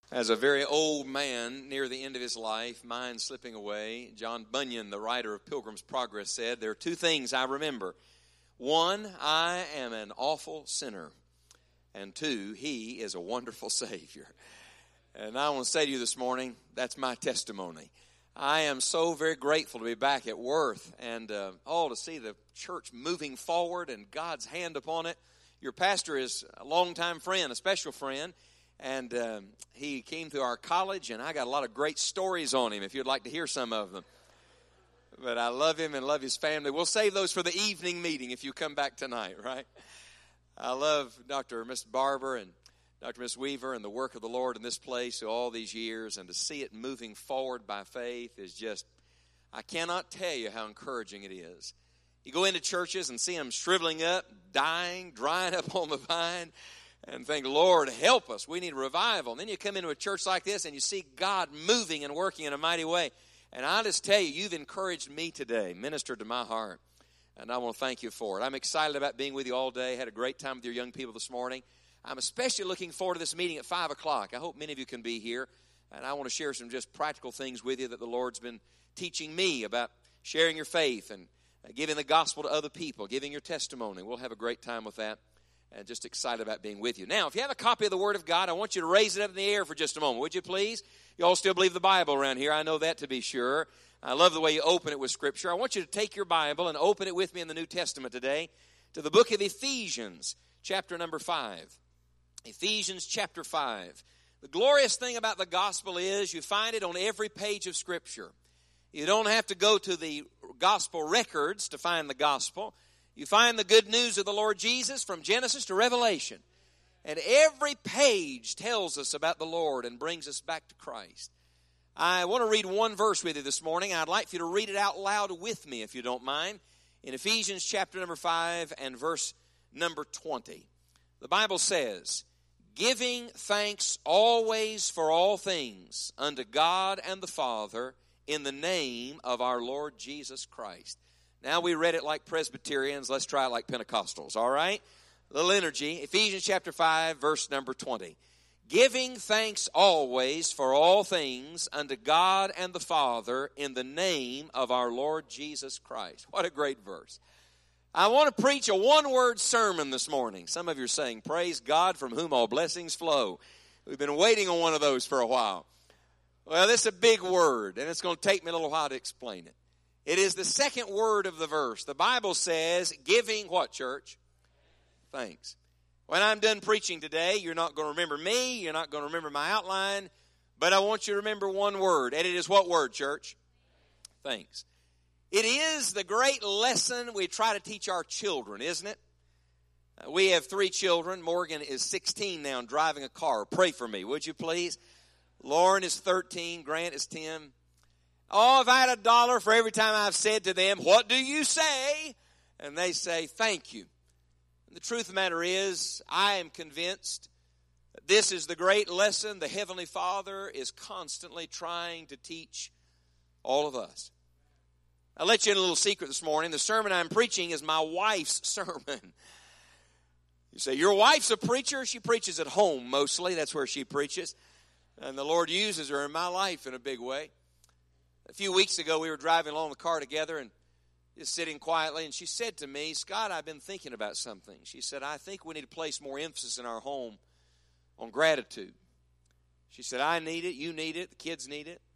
As a very old man near the end of his life, mind slipping away, John Bunyan, the writer of Pilgrim's Progress, said, "There are two things I remember. One, I am an awful sinner. And two, he is a wonderful Savior." And I want to say to you this morning, that's my testimony. I am so very grateful to be back at Worth and to see the church moving forward and God's hand upon it. Your pastor is a longtime friend, a special friend. And he came through our college, and I got a lot of great stories on him, if you'd like to hear some of them. But I love him and love his family. We'll save those for the evening meeting if you come back tonight, right? I love Dr. and Miss Barber and Dr. Miss Weaver and the work of the Lord in this place through all these years. And to see it moving forward by faith is just, I cannot tell you how encouraging it is. You go into churches and see them shriveling up, dying, drying up on the vine, and think, Lord, help us. We need a revival. And then you come into a church like this and you see God moving and working in a mighty way. And I just tell you, you've encouraged me today, ministered to my heart. And I want to thank you for it. I'm excited about being with you all day. Had a great time with your young people this morning. I'm especially looking forward to this meeting at 5 o'clock. I hope many of you can be here. And I want to share some just practical things with you that the Lord's been teaching me about sharing your faith and giving the gospel to other people, giving your testimony. We'll have a great time with that. And just excited about being with you. Now, if you have a copy of the Word of God, I want you to raise it up in the air for just a moment. Would you please? You all still believe the Bible around here. I know that to be sure. I love the way you open it with Scripture. I want you to take your Bible and open it with me in the New Testament today to the book of Ephesians, chapter number 5. Ephesians chapter 5. The glorious thing about the gospel is you find it on every page of Scripture. You don't have to go to the gospel records to find the gospel. You find the good news of the Lord Jesus from Genesis to Revelation. And every page tells us about the Lord and brings us back to Christ. I want to read one verse with you this morning. I'd like for you to read it out loud with me, if you don't mind. In Ephesians chapter number 5 and verse number 20. The Bible says, "Giving thanks always for all things unto God and the Father in the name of our Lord Jesus Christ." Now we read it like Presbyterians. Let's try it like Pentecostals, all right? A little energy. Ephesians chapter 5, verse number 20. "Giving thanks always for all things unto God and the Father in the name of our Lord Jesus Christ." What a great verse. I want to preach a one-word sermon this morning. Some of you are saying, "Praise God from whom all blessings flow." We've been waiting on one of those for a while. Well, this is a big word, and it's going to take me a little while to explain it. It is the second word of the verse. The Bible says, giving what, church? Thanks. When I'm done preaching today, you're not going to remember me. You're not going to remember my outline. But I want you to remember one word. And it is what word, church? Thanks. It is the great lesson we try to teach our children, isn't it? We have 3 children. Morgan is 16 now and driving a car. Pray for me, would you please? Lauren is 13. Grant is 10. Oh, if I had $1 for every time I've said to them, "What do you say?" And they say, "Thank you." And the truth of the matter is, I am convinced that this is the great lesson the Heavenly Father is constantly trying to teach all of us. I'll let you in a little secret this morning. The sermon I'm preaching is my wife's sermon. You say, "Your wife's a preacher?" She preaches at home mostly. That's where she preaches. And the Lord uses her in my life in a big way. A few weeks ago, we were driving along the car together and just sitting quietly, and she said to me, "Scott, I've been thinking about something." She said, "I think we need to place more emphasis in our home on gratitude." She said, "I need it, you need it, the kids need it."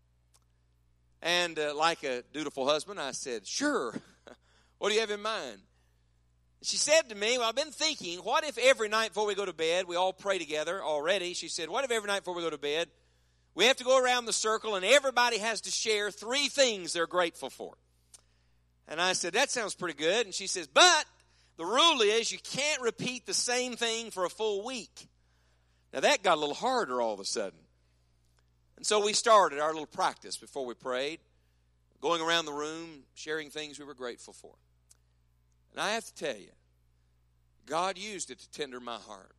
And like a dutiful husband, I said, "Sure. What do you have in mind?" She said to me, "Well, I've been thinking, what if every night before we go to bed, we all pray together already?" She said, "What if every night before we go to bed, we have to go around the circle and everybody has to share 3 things they're grateful for?" And I said, "That sounds pretty good." And she says, "But the rule is you can't repeat the same thing for a full week." Now that got a little harder all of a sudden. And so we started our little practice before we prayed, going around the room, sharing things we were grateful for. And I have to tell you, God used it to tender my heart.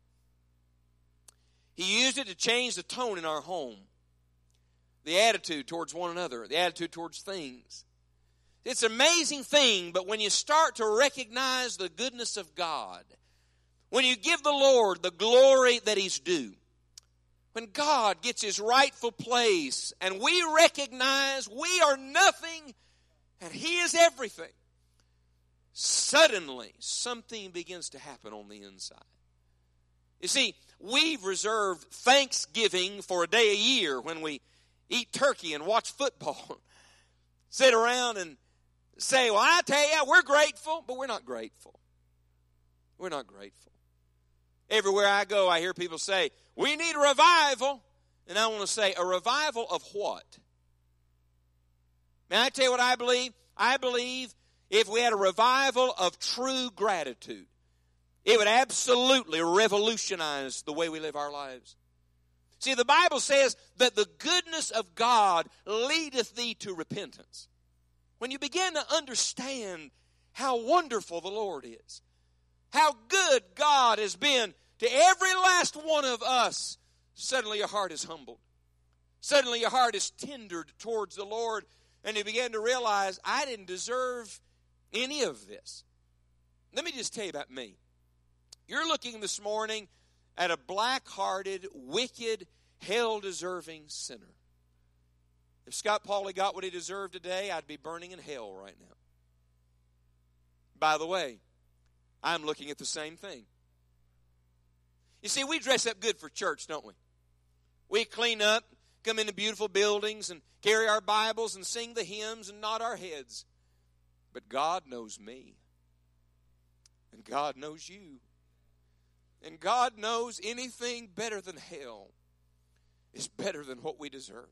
He used it to change the tone in our home, the attitude towards one another, the attitude towards things. It's an amazing thing, but when you start to recognize the goodness of God, when you give the Lord the glory that He's due, when God gets his rightful place and we recognize we are nothing and he is everything, suddenly something begins to happen on the inside. You see, we've reserved Thanksgiving for a day a year when we eat turkey and watch football. Sit around and say, well, I tell you, we're grateful, but we're not grateful. We're not grateful. Everywhere I go, I hear people say, we need a revival. And I want to say, a revival of what? May I tell you what I believe? I believe if we had a revival of true gratitude, it would absolutely revolutionize the way we live our lives. See, the Bible says that the goodness of God leadeth thee to repentance. When you begin to understand how wonderful the Lord is, how good God has been to every last one of us, suddenly your heart is humbled. Suddenly your heart is tendered towards the Lord, and you begin to realize, I didn't deserve any of this. Let me just tell you about me. You're looking this morning at a black-hearted, wicked, hell-deserving sinner. If Scott Pauley got what he deserved today, I'd be burning in hell right now. By the way, I'm looking at the same thing. You see, we dress up good for church, don't we? We clean up, come into beautiful buildings, and carry our Bibles and sing the hymns and nod our heads. But God knows me. And God knows you. And God knows anything better than hell is better than what we deserve.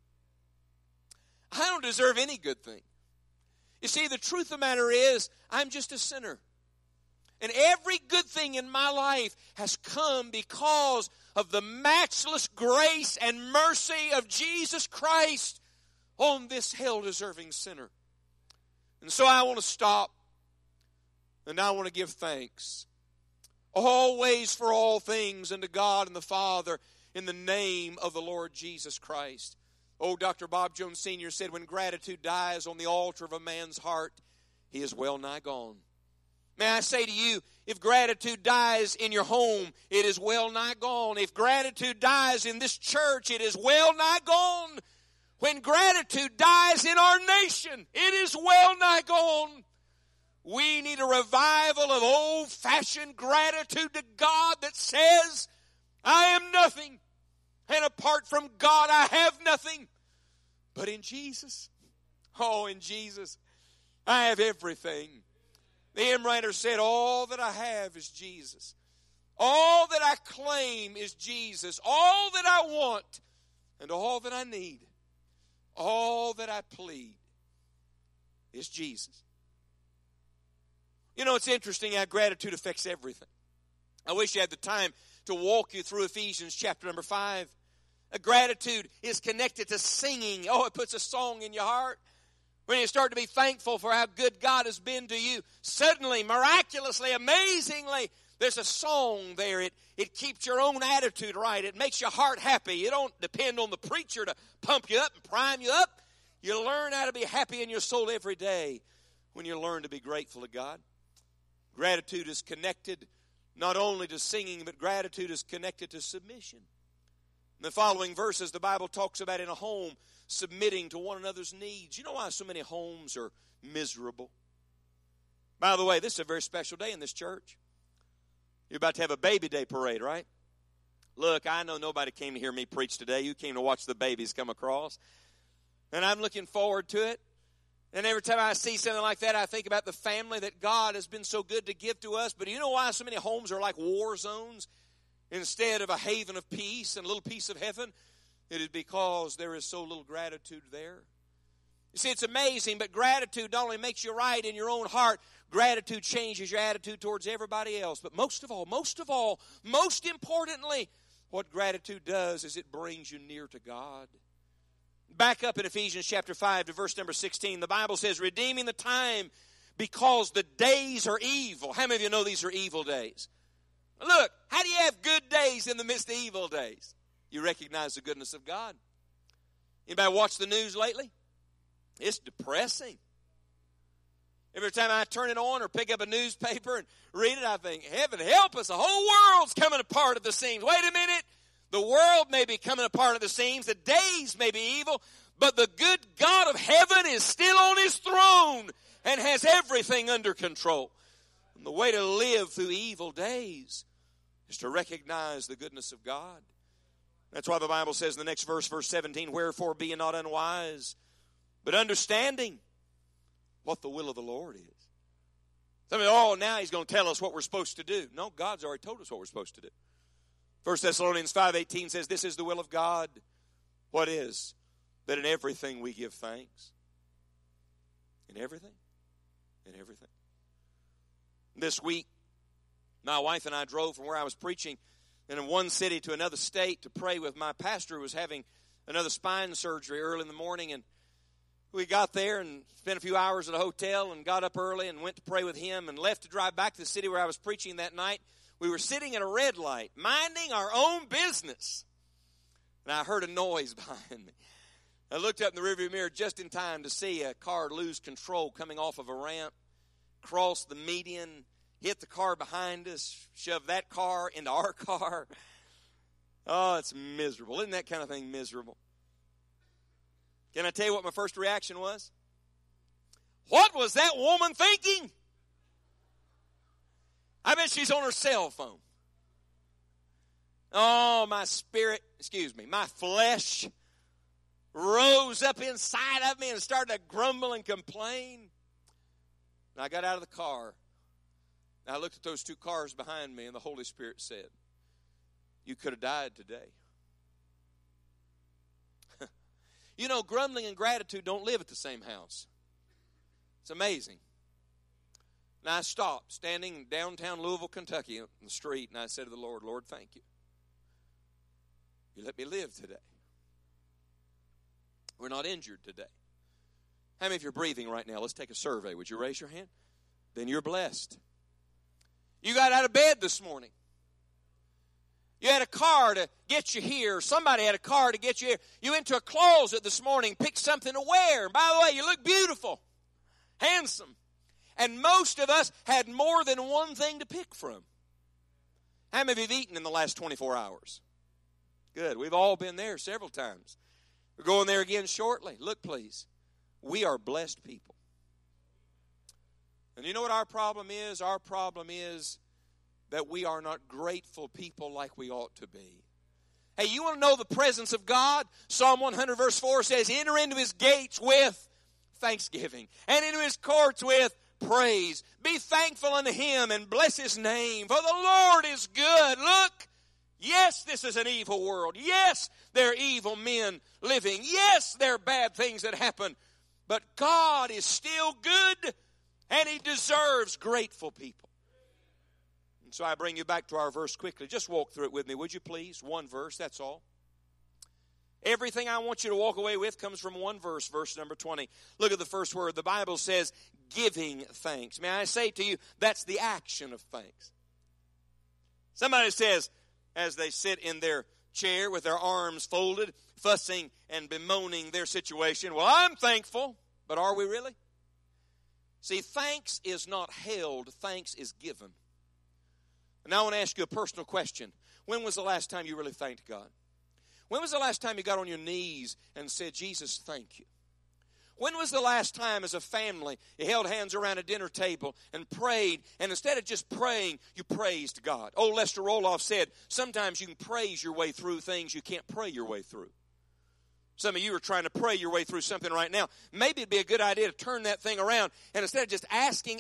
I don't deserve any good thing. You see, the truth of the matter is, I'm just a sinner. And every good thing in my life has come because of the matchless grace and mercy of Jesus Christ on this hell-deserving sinner. And so I want to stop, and I want to give thanks. Always for all things unto God and the Father in the name of the Lord Jesus Christ. Oh, Dr. Bob Jones Sr. said, when gratitude dies on the altar of a man's heart, he is well nigh gone. May I say to you, if gratitude dies in your home, it is well nigh gone. If gratitude dies in this church, it is well nigh gone. When gratitude dies in our nation, it is well nigh gone. We need a revival of old-fashioned gratitude to God that says, I am nothing, and apart from God I have nothing. But in Jesus, oh, in Jesus, I have everything. The hymn writer said, all that I have is Jesus. All that I claim is Jesus. All that I want and all that I need, all that I plead is Jesus. You know, it's interesting how gratitude affects everything. I wish I had the time to walk you through Ephesians chapter number 5. Gratitude is connected to singing. Oh, it puts a song in your heart. When you start to be thankful for how good God has been to you, suddenly, miraculously, amazingly, there's a song there. It keeps your own attitude right. It makes your heart happy. You don't depend on the preacher to pump you up and prime you up. You learn how to be happy in your soul every day when you learn to be grateful to God. Gratitude is connected not only to singing, but gratitude is connected to submission. In the following verses, the Bible talks about in a home submitting to one another's needs. You know why so many homes are miserable? By the way, this is a very special day in this church. You're about to have a baby day parade, right? Look, I know nobody came to hear me preach today. You came to watch the babies come across. And I'm looking forward to it. And every time I see something like that, I think about the family that God has been so good to give to us. But do you know why so many homes are like war zones instead of a haven of peace and a little piece of heaven? It is because there is so little gratitude there. You see, it's amazing, but gratitude not only makes you right in your own heart, gratitude changes your attitude towards everybody else. But most importantly, what gratitude does is it brings you near to God. Back up in Ephesians chapter 5 to verse number 16, the Bible says, redeeming the time because the days are evil. How many of you know these are evil days? Look, how do you have good days in the midst of evil days? You recognize the goodness of God. Anybody watch the news lately? It's depressing. Every time I turn it on or pick up a newspaper and read it, I think, heaven help us, the whole world's coming apart at the seams. Wait a minute. The world may be coming apart at the seams. The days may be evil. But the good God of heaven is still on his throne and has everything under control. And the way to live through evil days is to recognize the goodness of God. That's why the Bible says in the next verse, verse 17, wherefore be ye not unwise, but understanding what the will of the Lord is. Some of you, now he's going to tell us what we're supposed to do. No, God's already told us what we're supposed to do. 1 Thessalonians 5:18 says, this is the will of God. What is? That in everything we give thanks. In everything? In everything. This week, my wife and I drove from where I was preaching in one city to another state to pray with my pastor who was having another spine surgery early in the morning. And we got there and spent a few hours at a hotel and got up early and went to pray with him and left to drive back to the city where I was preaching that night. We were sitting at a red light, minding our own business. And I heard a noise behind me. I looked up in the rearview mirror just in time to see a car lose control coming off of a ramp, cross the median, hit the car behind us, shove that car into our car. Oh, it's miserable. Isn't that kind of thing miserable? Can I tell you what my first reaction was? What was that woman thinking? I bet she's on her cell phone. Oh, my flesh rose up inside of me and started to grumble and complain. And I got out of the car. And I looked at those two cars behind me, and the Holy Spirit said, you could have died today. You know, grumbling and gratitude don't live at the same house. It's amazing. And I stopped, standing in downtown Louisville, Kentucky, on the street, and I said to the Lord, Lord, thank you. You let me live today. We're not injured today. How many of you are breathing right now? Let's take a survey. Would you raise your hand? Then you're blessed. You got out of bed this morning. You had a car to get you here. Somebody had a car to get you here. You went to a closet this morning, picked something to wear. And by the way, you look beautiful, handsome. And most of us had more than one thing to pick from. How many of you have eaten in the last 24 hours? Good. We've all been there several times. We're going there again shortly. Look, please. We are blessed people. And you know what our problem is? Our problem is that we are not grateful people like we ought to be. Hey, you want to know the presence of God? Psalm 100 verse 4 says, enter into his gates with thanksgiving and into his courts with praise. Be thankful unto him and bless his name, for the Lord is good. Look, yes, this is an evil world. Yes, there are evil men living. Yes, there are bad things that happen. But God is still good, and he deserves grateful people. And so I bring you back to our verse quickly. Just walk through it with me, would you please? One verse, that's all. Everything I want you to walk away with comes from one verse, verse number 20. Look at the first word. The Bible says, giving thanks. May I say to you, that's the action of thanks. Somebody says, as they sit in their chair with their arms folded, fussing and bemoaning their situation, well, I'm thankful, but are we really? See, thanks is not held, thanks is given. And now I want to ask you a personal question. When was the last time you really thanked God? When was the last time you got on your knees and said, Jesus, thank you? When was the last time as a family you held hands around a dinner table and prayed, and instead of just praying, you praised God? Old Lester Roloff said, sometimes you can praise your way through things you can't pray your way through. Some of you are trying to pray your way through something right now. Maybe it'd be a good idea to turn that thing around, and instead of just asking,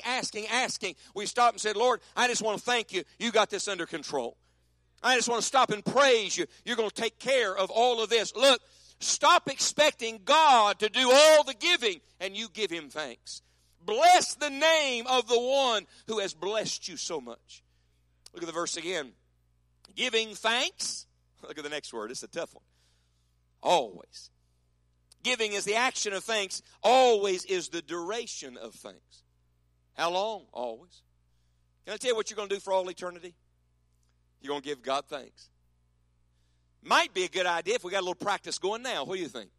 we stopped and said, Lord, I just want to thank you. You got this under control. I just want to stop and praise you. You're going to take care of all of this. Look, stop expecting God to do all the giving, and you give him thanks. Bless the name of the one who has blessed you so much. Look at the verse again. Giving thanks. Look at the next word. It's a tough one. Always. Giving is the action of thanks. Always is the duration of thanks. How long? Always. Can I tell you what you're going to do for all eternity? You're going to give God thanks. Might be a good idea if we got a little practice going now. What do you think?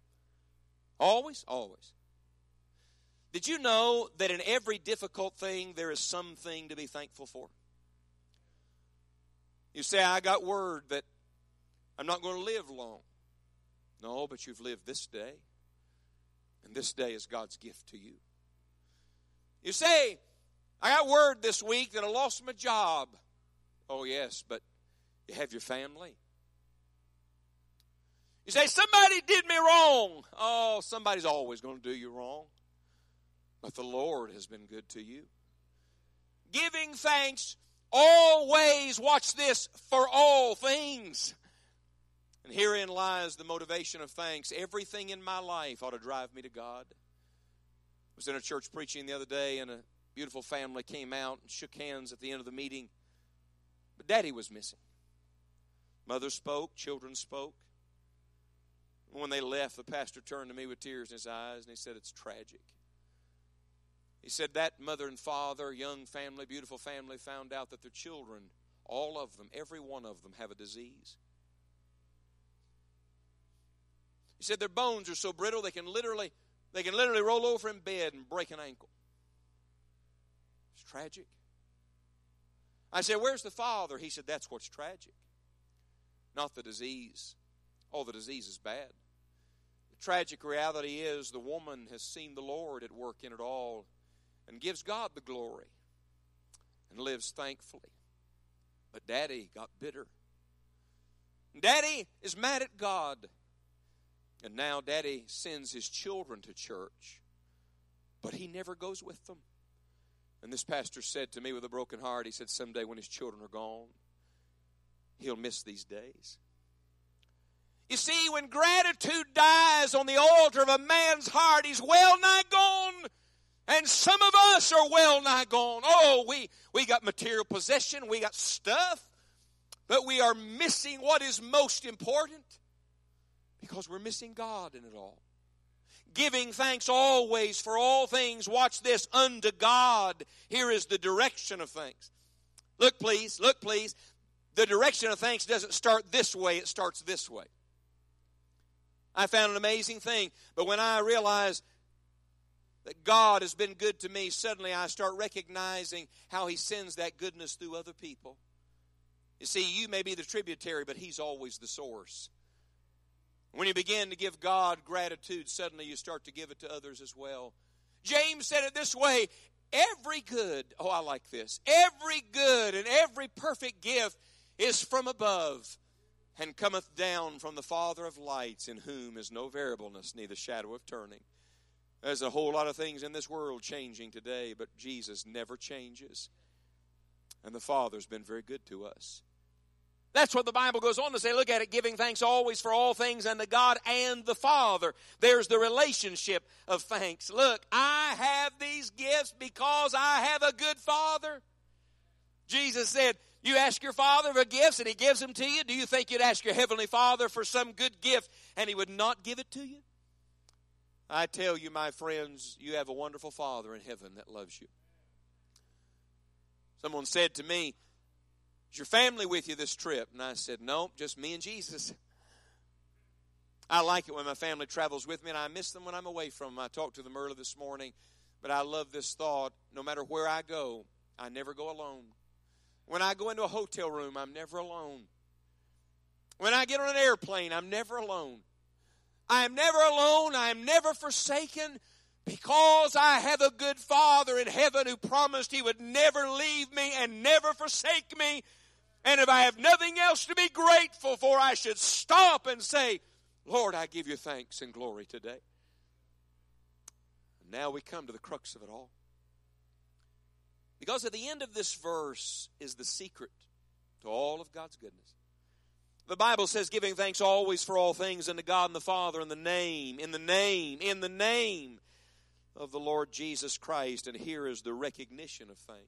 Always? Always. Did you know that in every difficult thing there is something to be thankful for? You say, I got word that I'm not going to live long. No, but you've lived this day. And this day is God's gift to you. You say, I got word this week that I lost my job. Oh, yes, but you have your family. You say, somebody did me wrong. Oh, somebody's always going to do you wrong. But the Lord has been good to you. Giving thanks always, watch this, for all things. And herein lies the motivation of thanks. Everything in my life ought to drive me to God. I was in a church preaching the other day, and a beautiful family came out and shook hands at the end of the meeting. But Daddy was missing. Mother spoke, children spoke. When they left, the pastor turned to me with tears in his eyes, and he said, it's tragic. He said that mother and father, young family, beautiful family, found out that their children, all of them, every one of them, have a disease. He said their bones are so brittle they can literally roll over in bed and break an ankle. It's tragic. I said, where's the father? He said, that's what's tragic. Not the disease. Oh, the disease is bad. The tragic reality is the woman has seen the Lord at work in it all and gives God the glory and lives thankfully. But Daddy got bitter. Daddy is mad at God. And now Daddy sends his children to church, but he never goes with them. And this pastor said to me with a broken heart, he said, someday when his children are gone, he'll miss these days. You see, when gratitude dies on the altar of a man's heart, he's well nigh gone. And some of us are well nigh gone. Oh, we got material possession, we got stuff, but we are missing what is most important. Because we're missing God in it all. Giving thanks always for all things. Watch this. Unto God. Here is the direction of thanks. Look please. Look please. The direction of thanks doesn't start this way. It starts this way. I found an amazing thing. But when I realize that God has been good to me, suddenly I start recognizing how He sends that goodness through other people. You see, you may be the tributary, but He's always the source. When you begin to give God gratitude, suddenly you start to give it to others as well. James said it this way, every good, oh I like this, every good and every perfect gift is from above and cometh down from the Father of lights, in whom is no variableness, neither shadow of turning. There's a whole lot of things in this world changing today, but Jesus never changes. And the Father's been very good to us. That's what the Bible goes on to say. Look at it, giving thanks always for all things unto God and the Father. There's the relationship of thanks. Look, I have these gifts because I have a good Father. Jesus said, you ask your Father for gifts and He gives them to you. Do you think you'd ask your Heavenly Father for some good gift and He would not give it to you? I tell you, my friends, you have a wonderful Father in heaven that loves you. Someone said to me, is your family with you this trip? And I said, no, just me and Jesus. I like it when my family travels with me, and I miss them when I'm away from them. I talked to them early this morning, but I love this thought. No matter where I go, I never go alone. When I go into a hotel room, I'm never alone. When I get on an airplane, I'm never alone. I am never alone. I am never forsaken, because I have a good Father in heaven who promised He would never leave me and never forsake me. And if I have nothing else to be grateful for, I should stop and say, Lord, I give you thanks and glory today. And now we come to the crux of it all. Because at the end of this verse is the secret to all of God's goodness. The Bible says, giving thanks always for all things unto God and the Father in the name of the Lord Jesus Christ. And here is the recognition of thanks.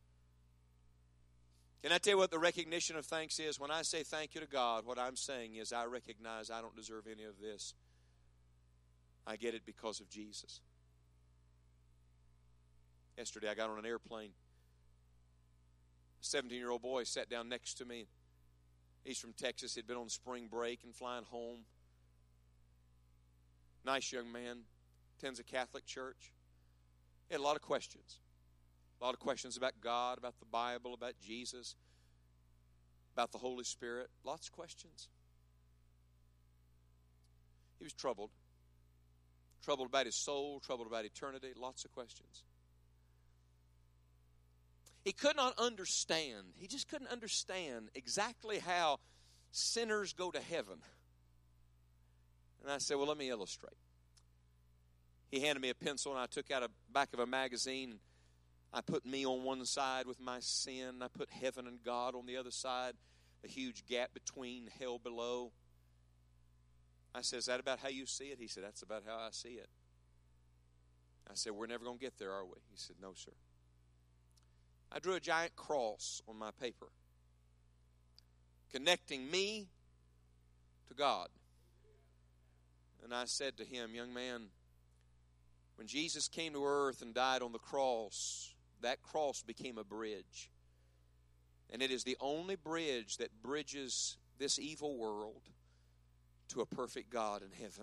Can I tell you what the recognition of thanks is? When I say thank you to God, what I'm saying is I recognize I don't deserve any of this. I get it because of Jesus. Yesterday I got on an airplane. A 17-year-old boy sat down next to me. He's from Texas. He'd been on spring break and flying home. Nice young man. Attends a Catholic church. He had a lot of questions. A lot of questions about God, about the Bible, about Jesus, about the Holy Spirit. Lots of questions. was troubled. Troubled about his soul, troubled about eternity, lots of questions. He could not understand. He just couldn't understand exactly how sinners go to heaven. And I said, well, let me illustrate. He handed me a pencil, and I took out a back of a magazine. I put me on one side with my sin. I put heaven and God on the other side, a huge gap between, hell below. I said, is that about how you see it? He said, that's about how I see it. I said, we're never going to get there, are we? He said, no, sir. I drew a giant cross on my paper, connecting me to God. And I said to him, young man, when Jesus came to earth and died on the cross, that cross became a bridge. And it is the only bridge that bridges this evil world to a perfect God in heaven.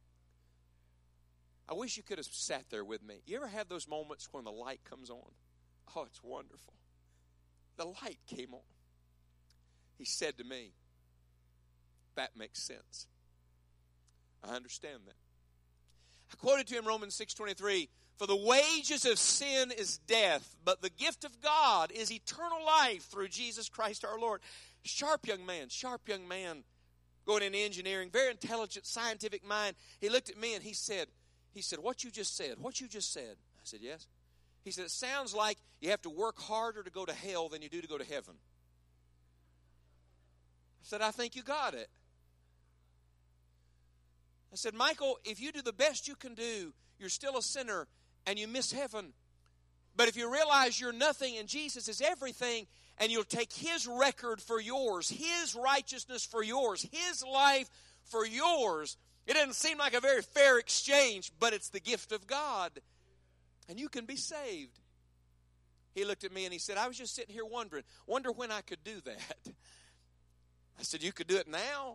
I wish you could have sat there with me. You ever have those moments when the light comes on? Oh, it's wonderful. The light came on. He said to me, that makes sense. I understand that. I quoted to him Romans 6:23, for the wages of sin is death, but the gift of God is eternal life through Jesus Christ our Lord. Sharp young man, going into engineering, very intelligent, scientific mind. He looked at me and he said, what you just said? I said, yes. He said, it sounds like you have to work harder to go to hell than you do to go to heaven. I said, I think you got it. I said, Michael, if you do the best you can do, you're still a sinner and you miss heaven. But if you realize you're nothing and Jesus is everything, and you'll take His record for yours, His righteousness for yours, His life for yours, it doesn't seem like a very fair exchange, but it's the gift of God. And you can be saved. He looked at me and he said, I was just sitting here wonder when I could do that. I said, you could do it now.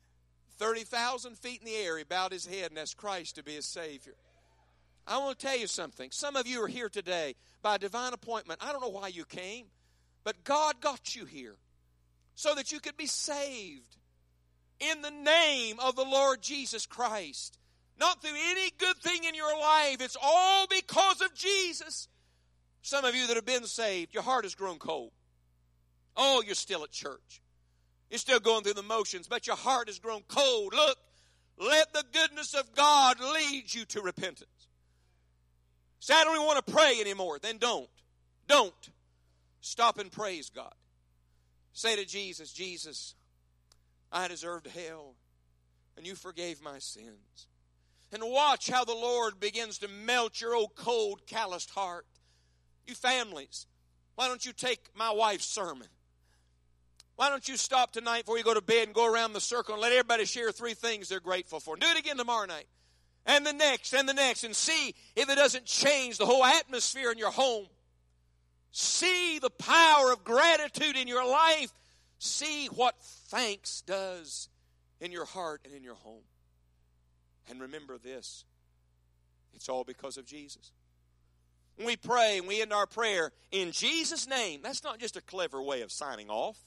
30,000 feet in the air, he bowed his head and asked Christ to be his Savior. I want to tell you something. Some of you are here today by divine appointment. I don't know why you came, but God got you here so that you could be saved in the name of the Lord Jesus Christ. Not through any good thing in your life. It's all because of Jesus. Some of you that have been saved, your heart has grown cold. Oh, you're still at church. You're still going through the motions, but your heart has grown cold. Look, let the goodness of God lead you to repentance. Say, I don't even want to pray anymore. Then don't. Don't. Stop and praise God. Say to Jesus, Jesus, I deserved hell, and you forgave my sins. And watch how the Lord begins to melt your old cold, calloused heart. You families, why don't you take my wife's sermon? Why don't you stop tonight before you go to bed and go around the circle and let everybody share 3 things they're grateful for. And do it again tomorrow night. And the next, and see if it doesn't change the whole atmosphere in your home. See the power of gratitude in your life. See what thanks does in your heart and in your home. And remember this, it's all because of Jesus. When we pray and we end our prayer in Jesus' name, that's not just a clever way of signing off.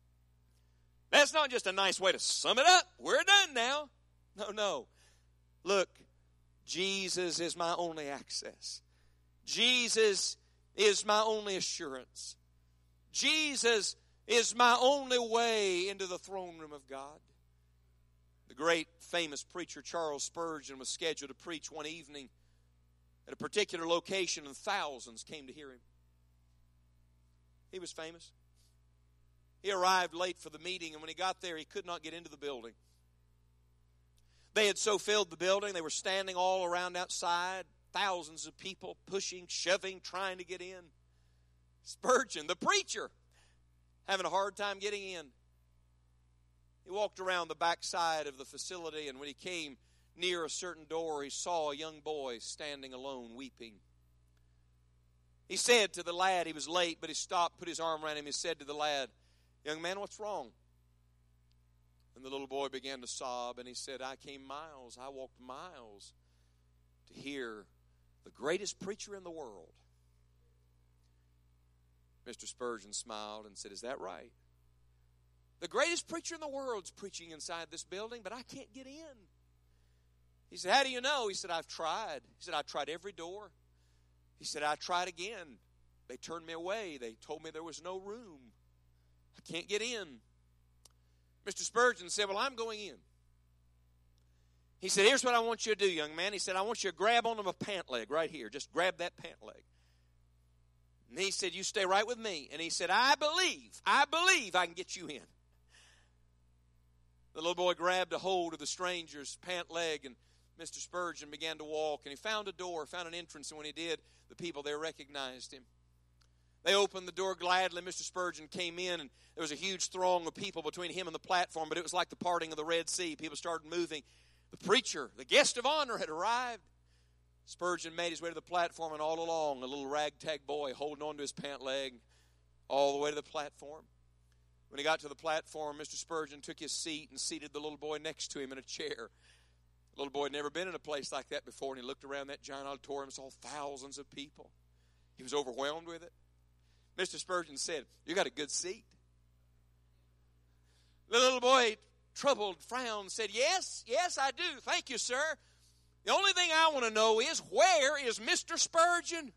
That's not just a nice way to sum it up. We're done now. No. Look, Jesus is my only access. Jesus is my only assurance. Jesus is my only way into the throne room of God. The great famous preacher Charles Spurgeon was scheduled to preach one evening at a particular location, and thousands came to hear him. He was famous. He arrived late for the meeting, and when he got there, he could not get into the building. They had so filled the building, they were standing all around outside, thousands of people pushing, shoving, trying to get in. Spurgeon, the preacher, having a hard time getting in. He walked around the back side of the facility, and when he came near a certain door, he saw a young boy standing alone, weeping. He said to the lad, he was late, but he stopped, put his arm around him, he said to the lad, young man, what's wrong? And the little boy began to sob, and he said, I walked miles to hear the greatest preacher in the world. Mr. Spurgeon smiled and said, is that right? The greatest preacher in the world is preaching inside this building, but I can't get in. He said, how do you know? He said, I've tried. He said, I tried every door. He said, I tried again. They turned me away. They told me there was no room. I can't get in. Mr. Spurgeon said, well, I'm going in. He said, here's what I want you to do, young man. He said, I want you to grab onto my pant leg right here. Just grab that pant leg. And he said, you stay right with me. And he said, I believe I can get you in. The little boy grabbed a hold of the stranger's pant leg, and Mr. Spurgeon began to walk. And he found a door, found an entrance, and when he did, the people there recognized him. They opened the door gladly. Mr. Spurgeon came in, and there was a huge throng of people between him and the platform, but it was like the parting of the Red Sea. People started moving. The preacher, the guest of honor, had arrived. Spurgeon made his way to the platform, and all along, a little ragtag boy holding on to his pant leg all the way to the platform. When he got to the platform, Mr. Spurgeon took his seat and seated the little boy next to him in a chair. The little boy had never been in a place like that before, and he looked around that giant auditorium and saw thousands of people. He was overwhelmed with it. Mr. Spurgeon said, you got a good seat. The little boy, troubled, frowned, said, yes, I do. Thank you, sir. The only thing I want to know is, where is Mr. Spurgeon?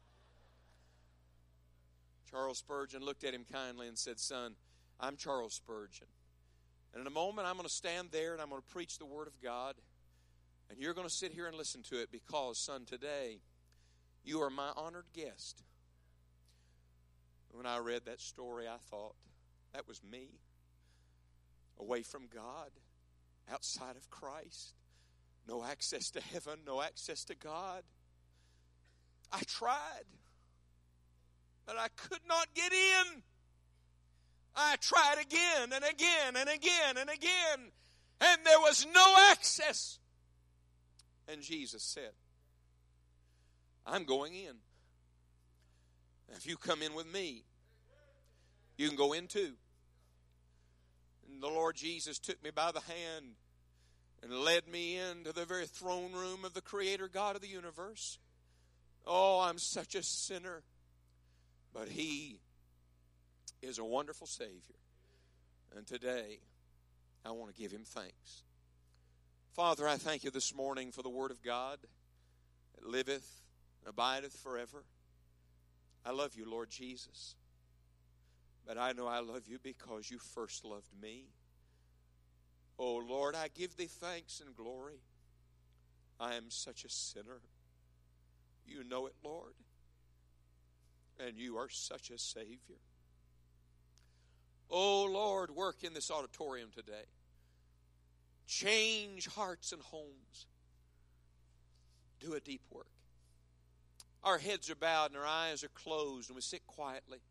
Charles Spurgeon looked at him kindly and said, son, I'm Charles Spurgeon. And in a moment, I'm going to stand there and I'm going to preach the Word of God. And you're going to sit here and listen to it because, son, today, you are my honored guest. When I read that story, I thought, that was me. Away from God, outside of Christ. No access to heaven, no access to God. I tried, but I could not get in. I tried again and again and again and again, and there was no access. And Jesus said, I'm going in. If you come in with me, you can go in too. And the Lord Jesus took me by the hand and led me into the very throne room of the Creator God of the universe. Oh, I'm such a sinner. But He is a wonderful Savior. And today, I want to give Him thanks. Father, I thank You this morning for the Word of God that liveth, abideth forever. I love You, Lord Jesus. But I know I love You because You first loved me. Oh, Lord, I give Thee thanks and glory. I am such a sinner. You know it, Lord. And You are such a Savior. Oh, Lord, work in this auditorium today. Change hearts and homes. Do a deep work. Our heads are bowed and our eyes are closed and we sit quietly.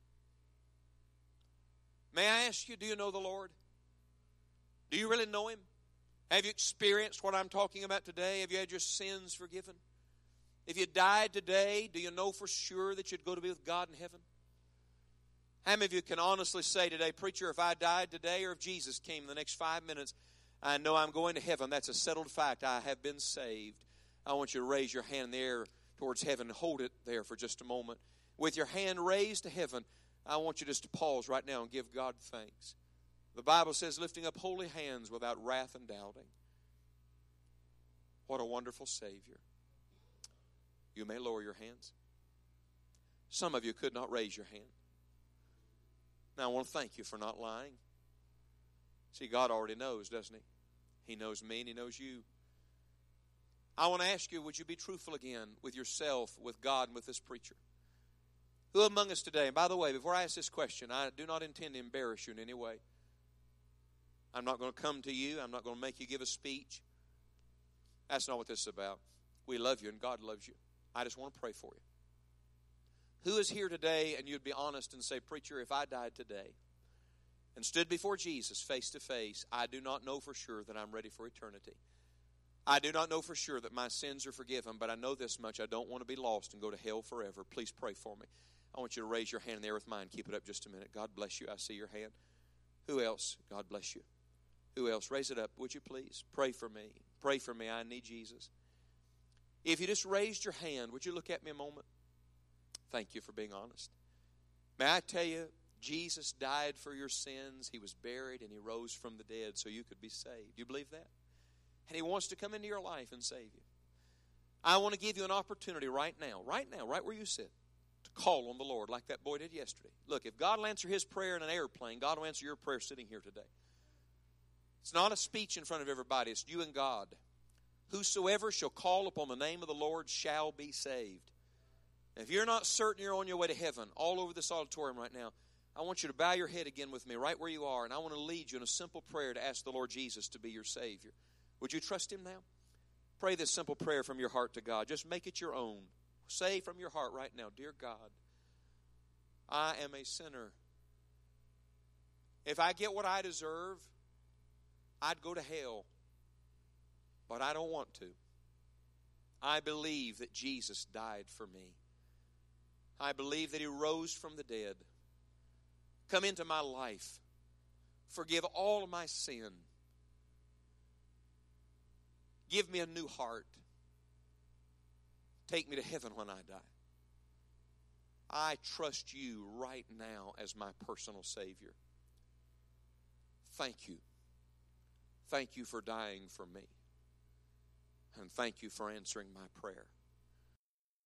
May I ask you, do you know the Lord? Do you really know Him? Have you experienced what I'm talking about today? Have you had your sins forgiven? If you died today, do you know for sure that you'd go to be with God in heaven? How many of you can honestly say today, preacher, if I died today or if Jesus came in the next 5 minutes, I know I'm going to heaven. That's a settled fact. I have been saved. I want you to raise your hand in the air towards heaven. Hold it there for just a moment. With your hand raised to heaven, I want you just to pause right now and give God thanks. The Bible says, lifting up holy hands without wrath and doubting. What a wonderful Savior. You may lower your hands. Some of you could not raise your hand. Now, I want to thank you for not lying. See, God already knows, doesn't He? He knows me and He knows you. I want to ask you, would you be truthful again with yourself, with God, and with this preacher? Who among us today, and by the way, before I ask this question, I do not intend to embarrass you in any way. I'm not going to come to you. I'm not going to make you give a speech. That's not what this is about. We love you and God loves you. I just want to pray for you. Who is here today and you'd be honest and say, preacher, if I died today and stood before Jesus face to face, I do not know for sure that I'm ready for eternity. I do not know for sure that my sins are forgiven, but I know this much. I don't want to be lost and go to hell forever. Please pray for me. I want you to raise your hand there with mine. Keep it up just a minute. God bless you. I see your hand. Who else? God bless you. Who else? Raise it up, would you please? Pray for me. Pray for me. I need Jesus. If you just raised your hand, would you look at me a moment? Thank you for being honest. May I tell you, Jesus died for your sins. He was buried and He rose from the dead so you could be saved. Do you believe that? And He wants to come into your life and save you. I want to give you an opportunity right now, right where you sit, to call on the Lord like that boy did yesterday. Look, if God will answer his prayer in an airplane, God will answer your prayer sitting here today. It's not a speech in front of everybody. It's you and God. Whosoever shall call upon the name of the Lord shall be saved. If you're not certain you're on your way to heaven, all over this auditorium right now, I want you to bow your head again with me right where you are, and I want to lead you in a simple prayer to ask the Lord Jesus to be your Savior. Would you trust Him now? Pray this simple prayer from your heart to God. Just make it your own. Say from your heart right now, Dear God, I am a sinner. If I get what I deserve, I'd go to hell. But I don't want to. I believe that Jesus died for me. I believe that He rose from the dead. Come into my life. Forgive all of my sin. Give me a new heart. Take me to heaven when I die. I trust You right now as my personal Savior. Thank You. Thank You for dying for me. And thank You for answering my prayer.